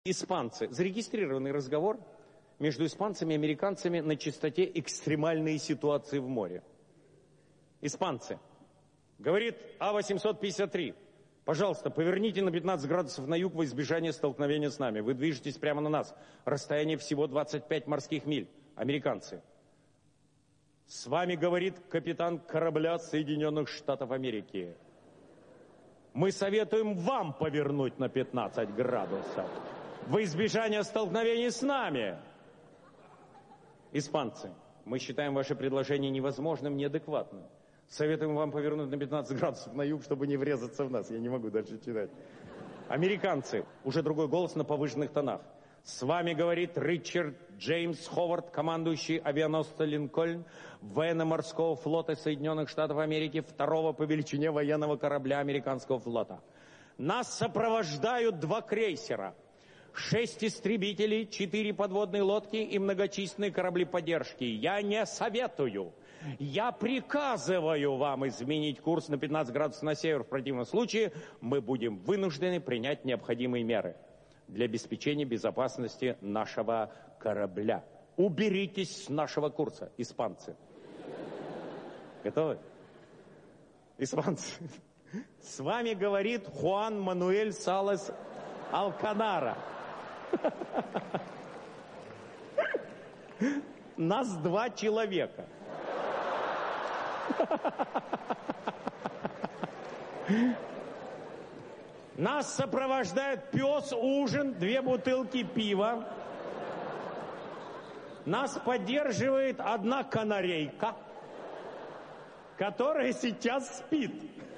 Испанцы. Зарегистрированный разговор между испанцами и американцами на частоте экстремальные ситуации в море. Испанцы. Говорит А-853. Пожалуйста, поверните на 15 градусов на юг во избежание столкновения с нами. Вы движетесь прямо на нас. Расстояние всего 25 морских миль. Американцы. С вами говорит капитан корабля Соединенных Штатов Америки. Мы советуем вам повернуть на 15 градусов. Во избежание столкновений с нами. Испанцы. Мы считаем ваше предложение невозможным, неадекватным. Советуем вам повернуть на 15 градусов на юг, чтобы не врезаться в нас. Я не могу дальше читать. Американцы. Уже другой голос на повышенных тонах. С вами говорит Ричард Джеймс Ховард, командующий авианосца «Линкольн» военно-морского флота Соединенных Штатов Америки, второго по величине военного корабля американского флота. Нас сопровождают 2 крейсера, 6 истребителей, 4 подводные лодки и многочисленные корабли поддержки. Я не советую. Я приказываю вам изменить курс на 15 градусов на север. В противном случае мы будем вынуждены принять необходимые меры для обеспечения безопасности нашего корабля. Уберитесь с нашего курса, испанцы. Готовы? Испанцы. С вами говорит Хуан Мануэль Салас Алканара. Нас 2 человека. Нас сопровождает пес, ужин, 2 бутылки пива. Нас поддерживает 1 канарейка, которая сейчас спит.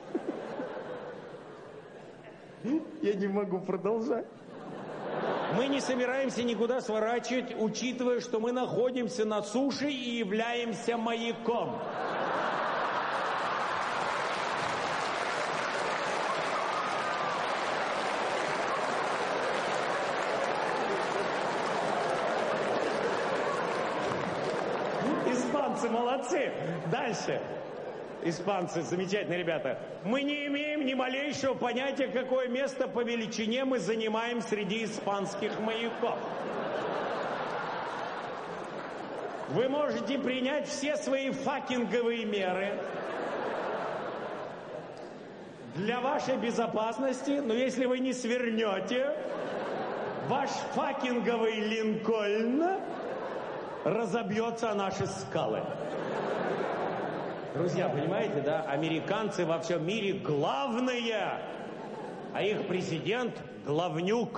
Я не могу продолжать. Мы не собираемся никуда сворачивать, учитывая, что мы находимся на суше и являемся маяком. Испанцы молодцы. Дальше. Испанцы, замечательные ребята. Мы не имеем ни малейшего понятия, какое место по величине мы занимаем среди испанских маяков. Вы можете принять все свои факинговые меры для вашей безопасности, но если вы не свернете, ваш факинговый Линкольн разобьется о наши скалы. Друзья, понимаете, да? Американцы во всем мире главные, а их президент главнюк.